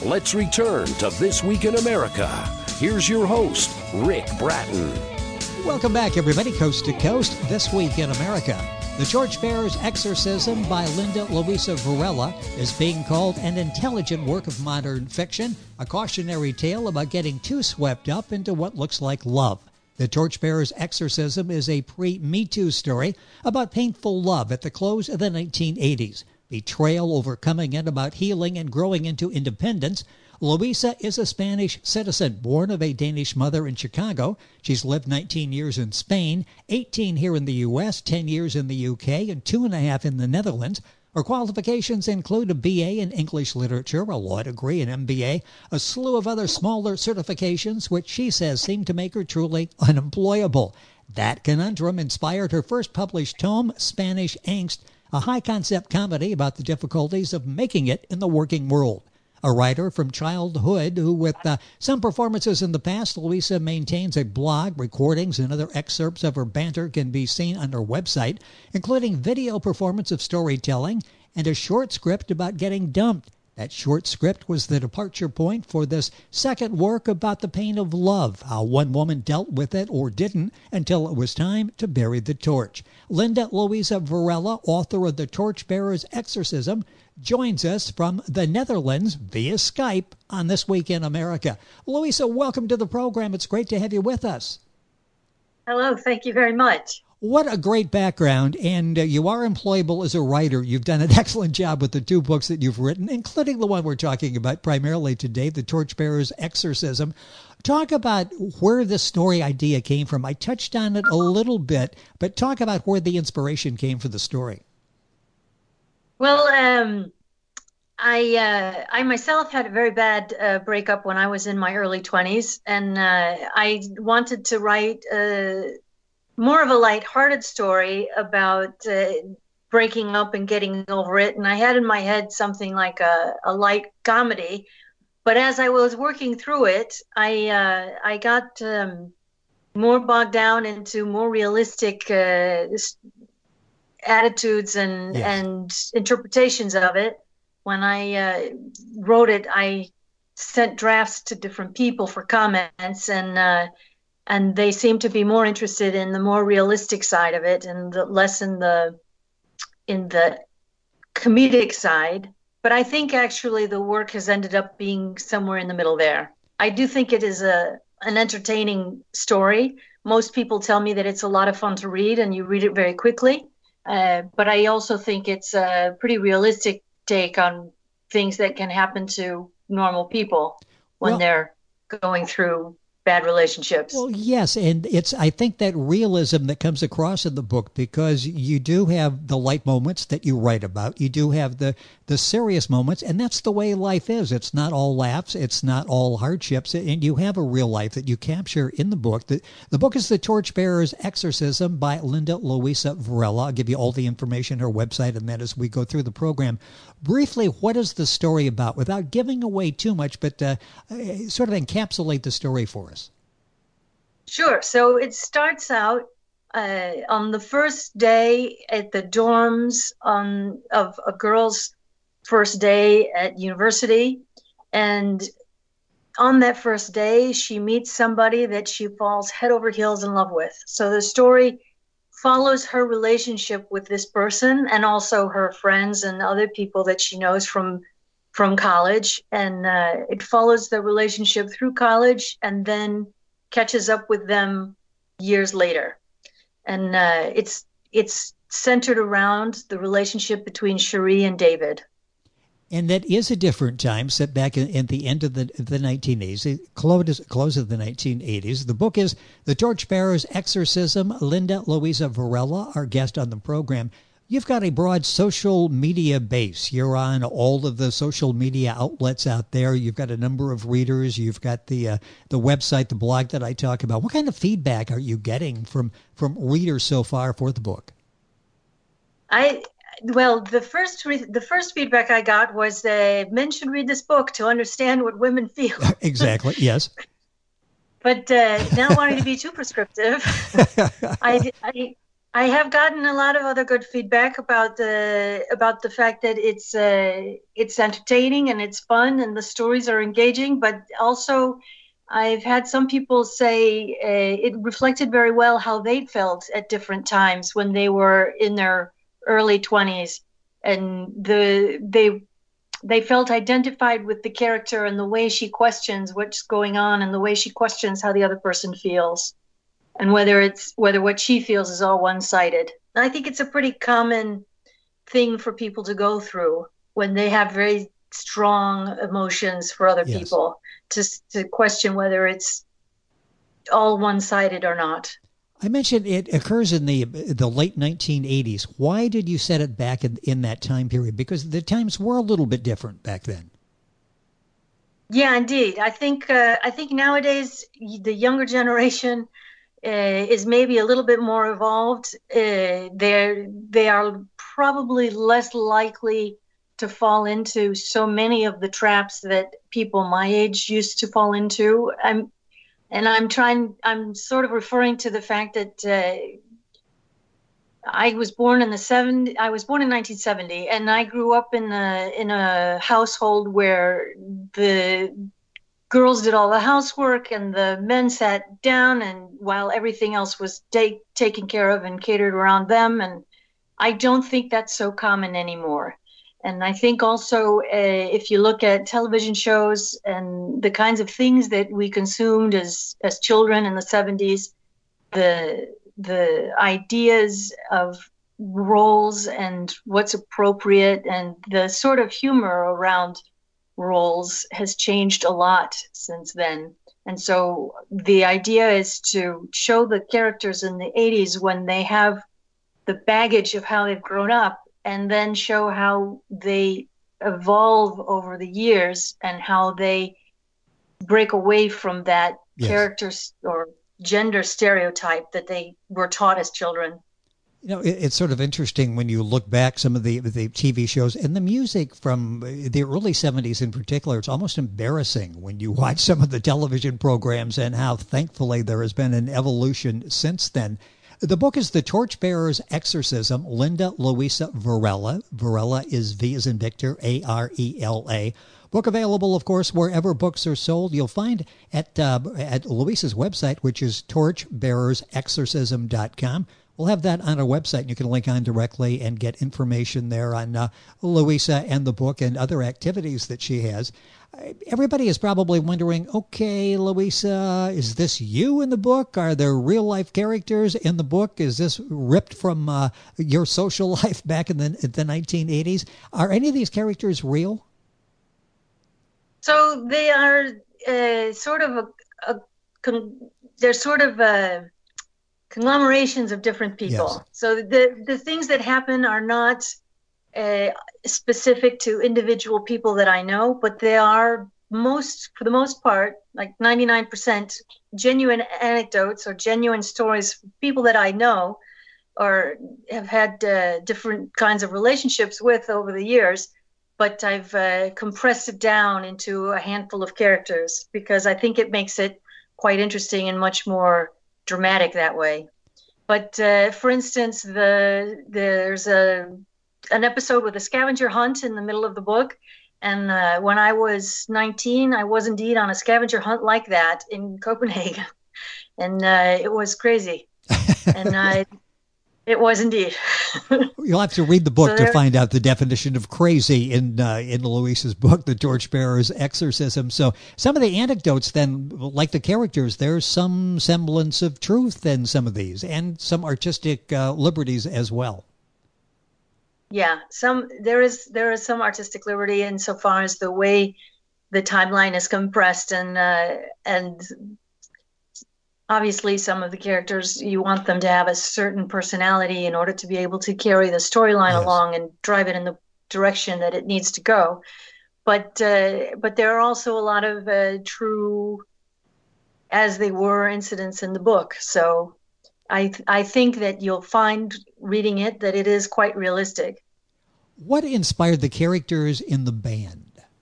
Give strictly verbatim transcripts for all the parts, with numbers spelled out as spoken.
Let's return to This Week in America. Here's your host, Rick Bratton. Welcome back, everybody, coast to coast. This Week in America. The Torchbearer's Exorcism by Linda Louisa Varela is being called an intelligent work of modern fiction, a cautionary tale about getting too swept up into what looks like love. The Torchbearer's Exorcism is a pre-Me Too story about painful love at the close of the nineteen eighties. Betrayal, overcoming it, about healing and growing into independence. Louisa is a Spanish citizen, born of a Danish mother in Chicago. She's lived nineteen years in Spain, eighteen here in the U S, ten years in the U K, and two and a half in the Netherlands. Her qualifications include a B A in English Literature, a law degree, an M B A, a slew of other smaller certifications, which she says seem to make her truly unemployable. That conundrum inspired her first published tome, Spanish Angst, a high-concept comedy about the difficulties of making it in the working world. A writer from childhood who, with uh, some performances in the past, Louisa maintains a blog. Recordings and other excerpts of her banter can be seen on her website, including video performance of storytelling and a short script about getting dumped. That short script was the departure point for this second work about the pain of love, how one woman dealt with it or didn't until it was time to bury the torch. Linda Louisa Varela, author of The Torchbearer's Exorcism, joins us from the Netherlands via Skype on This Week in America. Louisa, welcome to the program. It's great to have you with us. Hello, thank you very much. What a great background, and uh, you are employable as a writer. You've done an excellent job with the two books that you've written, including the one we're talking about primarily today, The Torchbearer's Exorcism. Talk about where the story idea came from. I touched on it a little bit, but talk about where the inspiration came for the story. Well, um, I uh, I myself had a very bad uh, breakup when I was in my early twenties, and uh, I wanted to write uh, more of a lighthearted story about uh, breaking up and getting over it. And I had in my head something like a, a light comedy. But as I was working through it, I uh, I got um, more bogged down into more realistic uh, attitudes and, yes. and interpretations of it. When I uh, wrote it, I sent drafts to different people for comments, and uh, and they seem to be more interested in the more realistic side of it and the, less in the in the comedic side. But I think actually the work has ended up being somewhere in the middle there. I do think it is a an entertaining story. Most people tell me that it's a lot of fun to read and you read it very quickly. Uh, but I also think it's a pretty realistic take on things that can happen to normal people when well, they're going through bad relationships. Well, yes, and it's I think that realism that comes across in the book, because you do have the light moments that you write about. You do have the, the serious moments, and that's the way life is. It's not all laughs. It's not all hardships, and you have a real life that you capture in the book. The, the book is The Torchbearer's Exorcism by Linda Louisa Varela. I'll give you all the information, her website, and that as we go through the program. Briefly, what is the story about, without giving away too much, but uh, sort of encapsulate the story for us? Sure. So it starts out uh, on the first day at the dorms on of a girl's first day at university. And on that first day, she meets somebody that she falls head over heels in love with. So the story follows her relationship with this person and also her friends and other people that she knows from from college. And uh, it follows the relationship through college and then catches up with them years later. And uh, it's it's centered around the relationship between Cherie and David. And that is a different time, set back in, in the end of the, the nineteen eighties, close, close of the nineteen eighties. The book is The Torchbearer's Exorcism. Linda Louisa Varela, our guest on the program. You've got a broad social media base. You're on all of the social media outlets out there. You've got a number of readers. You've got the uh, the website, the blog that I talk about. What kind of feedback are you getting from, from readers so far for the book? I well, the first re- the first feedback I got was uh, men should read this book to understand what women feel. Exactly. Yes. But uh, not wanting to be too prescriptive, I, I I have gotten a lot of other good feedback about the about the fact that it's uh, it's entertaining and it's fun and the stories are engaging. But also, I've had some people say uh, it reflected very well how they felt at different times when they were in their early twenties, and the they they felt identified with the character and the way she questions what's going on and the way she questions how the other person feels, and whether it's whether what she feels is all one-sided. And I think it's a pretty common thing for people to go through when they have very strong emotions for other Yes. people, to to question whether it's all one-sided or not. I mentioned it occurs in the the late nineteen eighties. Why did you set it back in, in that time period? Because the times were a little bit different back then. Yeah, indeed. I think uh, I think nowadays the younger generation uh, is maybe a little bit more evolved. Uh, they're they are probably less likely to fall into so many of the traps that people my age used to fall into. I'm and I'm trying. I'm sort of referring to the fact that uh, I was born in the seventies. I was born in nineteen seventy, and I grew up in a in a household where the girls did all the housework and the men sat down, and while everything else was take, taken care of and catered around them. And I don't think that's so common anymore. And I think also, uh, if you look at television shows and the kinds of things that we consumed as as children in the seventies, the the ideas of roles and what's appropriate and the sort of humor around roles has changed a lot since then. And so the idea is to show the characters in the eighties when they have the baggage of how they've grown up, and then show how they evolve over the years and how they break away from that Yes. character or gender stereotype that they were taught as children. You know, it, it's sort of interesting when you look back some of the the T V shows and the music from the early seventies in particular. It's almost embarrassing when you watch some of the television programs and how thankfully there has been an evolution since then. The book is The Torchbearer's Exorcism, Linda Louisa Varela. Varela is V as in Victor, A R E L A. Book available, of course, wherever books are sold. You'll find at uh, at Louisa's website, which is torch bearers exorcism dot com. We'll have that on our website, and you can link on directly and get information there on uh, Louisa and the book and other activities that she has. Everybody is probably wondering, okay, Louisa, is this you in the book? Are there real-life characters in the book? Is this ripped from uh, your social life back in the, the nineteen eighties? Are any of these characters real? So they are uh, sort of a, a con- they're sort of uh, conglomerations of different people. Yes. So the the things that happen are not uh, specific to individual people that I know, but they are most, for the most part, like ninety-nine percent genuine anecdotes or genuine stories from people that I know or have had uh, different kinds of relationships with over the years. But I've uh, compressed it down into a handful of characters because I think it makes it quite interesting and much more dramatic that way. But uh, for instance, the there's a an episode with a scavenger hunt in the middle of the book. And uh, when I was nineteen, I was indeed on a scavenger hunt like that in Copenhagen. And uh, it was crazy. And I... It was indeed. You'll have to read the book so to find out the definition of crazy in uh, in Louisa's book, The Torchbearer's Exorcism. So some of the anecdotes then, like the characters, there's some semblance of truth in some of these and some artistic uh, liberties as well. Yeah, some there is there is some artistic liberty insofar as the way the timeline is compressed, and uh, and obviously some of the characters, you want them to have a certain personality in order to be able to carry the storyline Yes. along and drive it in the direction that it needs to go. But uh, but there are also a lot of uh, true as they were incidents in the book. So I th- I think that you'll find reading it that it is quite realistic. What inspired the characters in the band?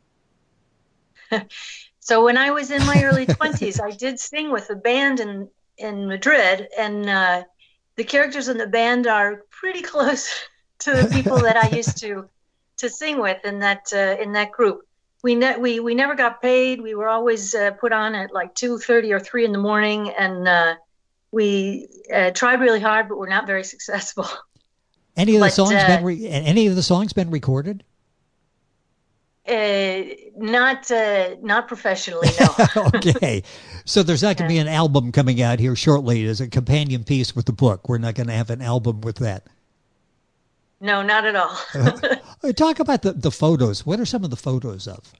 So when I was in my early twenties, I did sing with a band in, in Madrid, and uh, the characters in the band are pretty close to the people that I used to to sing with in that uh, in that group. We ne- we we never got paid. We were always uh, put on at like two thirty or three in the morning, and uh, we uh, tried really hard, but we're not very successful. Any of the but, songs uh, been re- any of the songs been recorded? Uh, not uh, not professionally, no. Okay, so there's not going to be an album coming out here shortly as a companion piece with the book. We're not going to have an album with that. No, not at all. uh, talk about the, the photos. What are some of the photos of?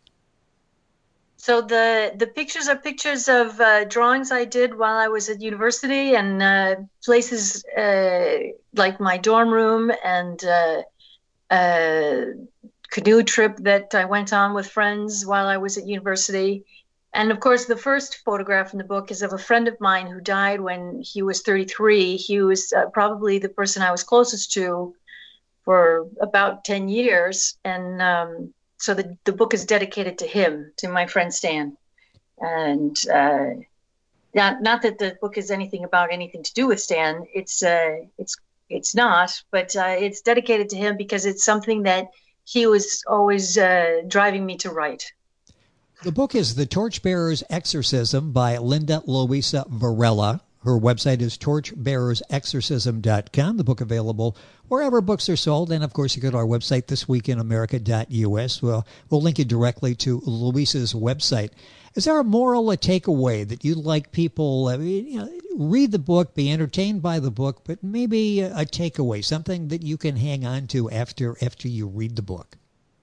So the the pictures are pictures of uh, drawings I did while I was at university, and uh, places uh, like my dorm room and uh, uh, canoe trip that I went on with friends while I was at university. And of course, the first photograph in the book is of a friend of mine who died when he was thirty-three. He was uh, probably the person I was closest to for about ten years. And um, so the, the book is dedicated to him, to my friend Stan. And uh, not not that the book is anything about anything to do with Stan. It's uh, it's it's not, but uh, it's dedicated to him because it's something that he was always uh, driving me to write. The book is The Torchbearer's Exorcism by Linda Louisa Varela. Her website is torch bearers exorcism dot com. The book available wherever books are sold. And, of course, you go to our website, this week in america dot u s. We'll, we'll link you directly to Louisa's website. Is there a moral, a takeaway that you'd like people, uh, you know, read the book, be entertained by the book, but maybe a, a takeaway, something that you can hang on to after after you read the book?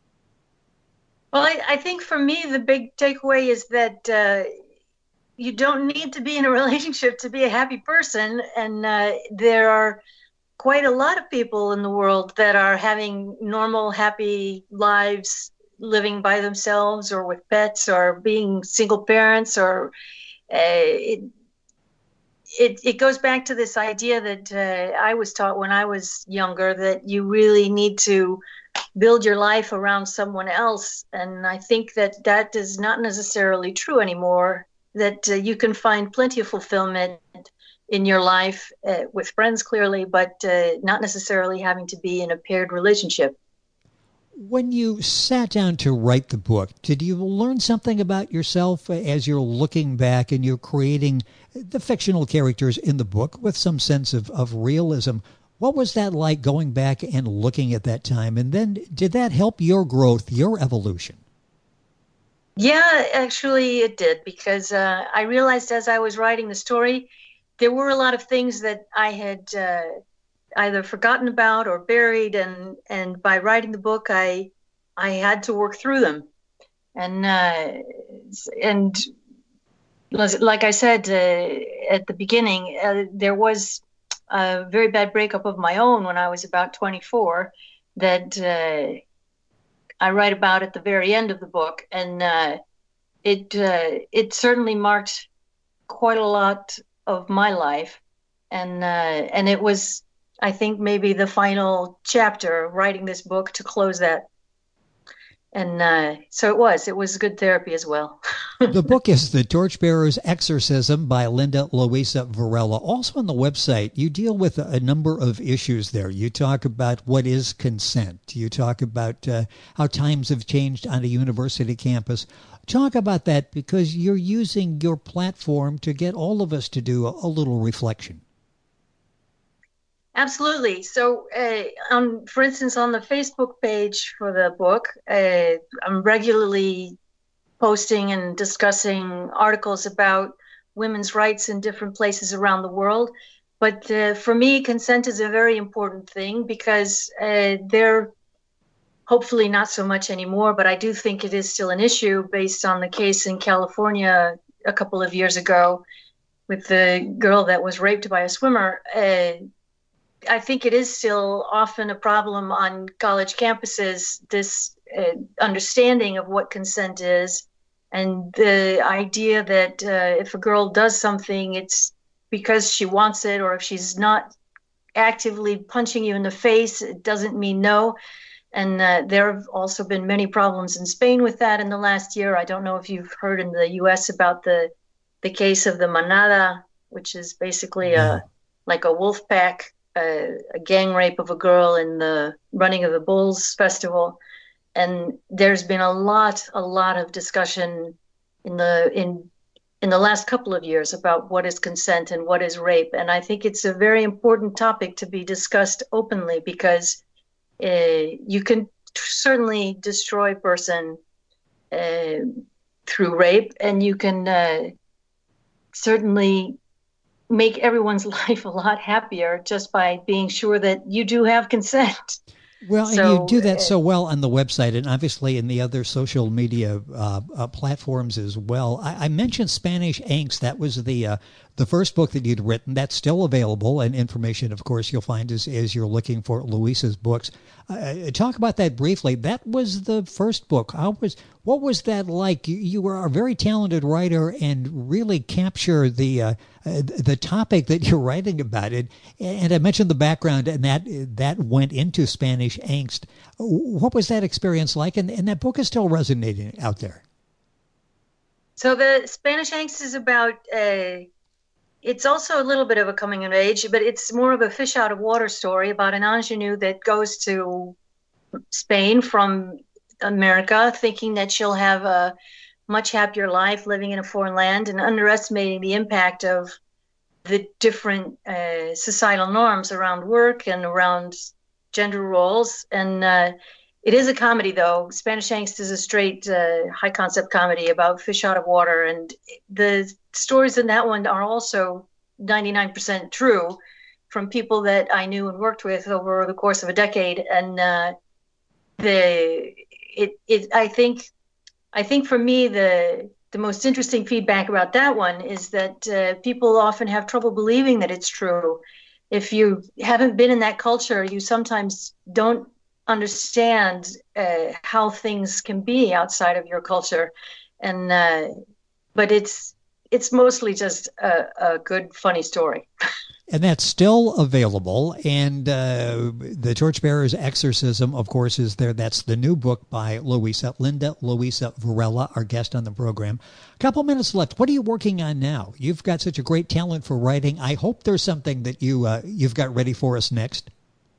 Well, I, I think for me, the big takeaway is that uh, you don't need to be in a relationship to be a happy person. And uh, there are quite a lot of people in the world that are having normal, happy lives, living by themselves or with pets or being single parents. Or uh, it, it, it goes back to this idea that uh, I was taught when I was younger, that you really need to build your life around someone else. And I think that that is not necessarily true anymore, that uh, you can find plenty of fulfillment in your life uh, with friends, clearly, but uh, not necessarily having to be in a paired relationship. When you sat down to write the book, did you learn something about yourself as you're looking back and you're creating the fictional characters in the book with some sense of, of realism? What was that like going back and looking at that time? And then did that help your growth, your evolution? Yeah, actually it did, because uh, I realized as I was writing the story, there were a lot of things that I had uh, either forgotten about or buried. And, and by writing the book, I I had to work through them. And, uh, and like I said uh, at the beginning, uh, there was a very bad breakup of my own when I was about twenty-four that uh, I write about at the very end of the book. And uh, it uh, it certainly marked quite a lot of my life. And uh, and it was, I think, maybe the final chapter, writing this book to close that. And uh, so it was. It was good therapy as well. The book is The Torchbearer's Exorcism by Linda Louisa Varela. Also on the website, you deal with a number of issues there. You talk about what is consent. You talk about uh, how times have changed on a university campus. Talk about that, because you're using your platform to get all of us to do a, a little reflection. Absolutely. So, uh, um, for instance, on the Facebook page for the book, uh, I'm regularly posting and discussing articles about women's rights in different places around the world. But uh, for me, consent is a very important thing, because uh, there, hopefully not so much anymore, but I do think it is still an issue based on the case in California a couple of years ago with the girl that was raped by a swimmer. Uh, I think it is still often a problem on college campuses, this uh, understanding of what consent is, and the idea that uh, if a girl does something, it's because she wants it, or if she's not actively punching you in the face, it doesn't mean no. And uh, there have also been many problems in Spain with that in the last year. I don't know if you've heard in the U S about the the case of the manada, which is basically a like a wolf pack, uh, a gang rape of a girl in the running of the Bulls Festival. And there's been a lot, a lot of discussion in the in in the last couple of years about what is consent and what is rape. And I think it's a very important topic to be discussed openly, because uh, you can certainly destroy a person uh, through rape, and you can uh, certainly make everyone's life a lot happier just by being sure that you do have consent. Well, so, and you do that so well on the website, and obviously in the other social media uh, uh, platforms as well. I, I mentioned Spanish Angst. That was the uh, the first book that you'd written. That's still available, and information, of course, you'll find as, as you're looking for Luisa's books. Uh, talk about that briefly. That was the first book. How was what was that like? You, you were a very talented writer and really capture the uh, uh, the topic that you're writing about it. And I mentioned the background, and that that went into Spanish Angst. What was that experience like? And, and that book is still resonating out there. So the Spanish Angst is about, uh, it's also a little bit of a coming of age, but it's more of a fish out of water story about an ingenue that goes to Spain from America, thinking that she'll have a much happier life living in a foreign land, and underestimating the impact of the different uh, societal norms around work and around gender roles. And uh, it is a comedy, though. Spanish Angst is a straight uh, high concept comedy about fish out of water. And the stories in that one are also ninety-nine percent true, from people that I knew and worked with over the course of a decade. And uh, the it it I think I think for me the the most interesting feedback about that one is that uh, people often have trouble believing that it's true. If you haven't been in that culture, you sometimes don't understand uh, how things can be outside of your culture. And uh, but it's it's mostly just a, a good, funny story. And that's still available. And uh, The Torchbearer's Exorcism, of course, is there. That's the new book by Luisa, Linda Luisa Varela, our guest on the program. A couple minutes left. What are you working on now? You've got such a great talent for writing. I hope there's something that you, uh, you've got ready for us next.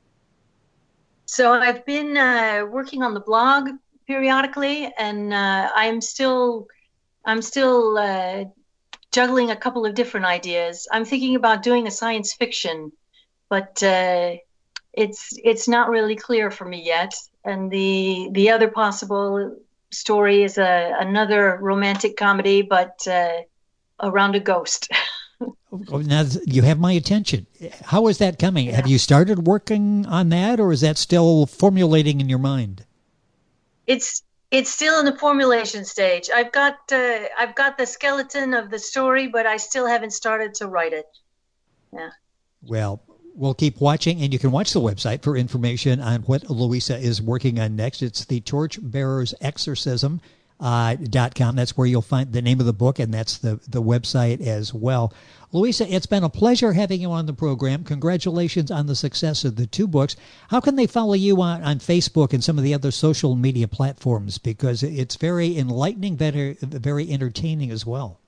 So I've been uh, working on the blog periodically, and uh, I'm still, I'm still uh, juggling a couple of different ideas. I'm thinking about doing a science fiction, but uh, it's it's not really clear for me yet. And the the other possible story is a another romantic comedy, but uh, around a ghost. Now you have my attention. How is that coming? Yeah. Have you started working on that, or is that still formulating in your mind? It's it's still in the formulation stage. I've got uh, I've got the skeleton of the story, but I still haven't started to write it. Yeah. Well, we'll keep watching, and you can watch the website for information on what Luisa is working on next. It's the Torchbearer's Exorcism. Uh, dot com. That's where you'll find the name of the book, and that's the, the website as well. Luisa, it's been a pleasure having you on the program. Congratulations on the success of the two books. How can they follow you on, on Facebook and some of the other social media platforms? Because it's very enlightening, very, very entertaining as well.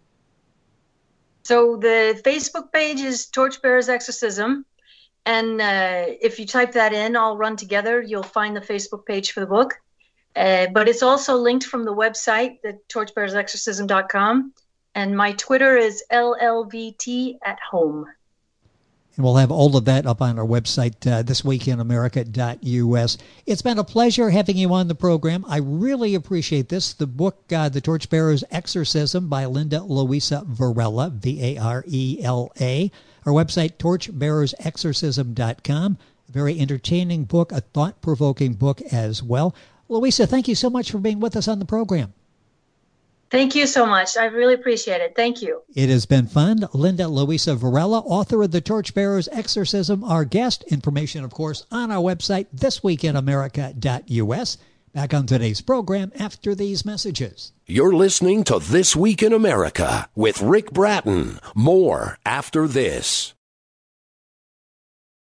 So the Facebook page is Torchbearer's Exorcism. And uh, if you type that in, all run together, you'll find the Facebook page for the book. Uh, but it's also linked from the website, the torchbearers exorcism dot com. And my Twitter is L L V T at home. And we'll have all of that up on our website, uh, this week in america dot U S. It's been a pleasure having you on the program. I really appreciate this. The book, uh, The Torchbearer's Exorcism by Linda Luisa Varela, V A R E L A. Our website, torchbearers exorcism dot com. A very entertaining book, a thought-provoking book as well. Luisa, thank you so much for being with us on the program. Thank you so much. I really appreciate it. Thank you. It has been fun. Linda Luisa Varela, author of The Torchbearer's Exorcism, our guest. Information, of course, on our website, this week in america dot U S. Back on today's program after these messages. You're listening to This Week in America with Rick Bratton. More after this.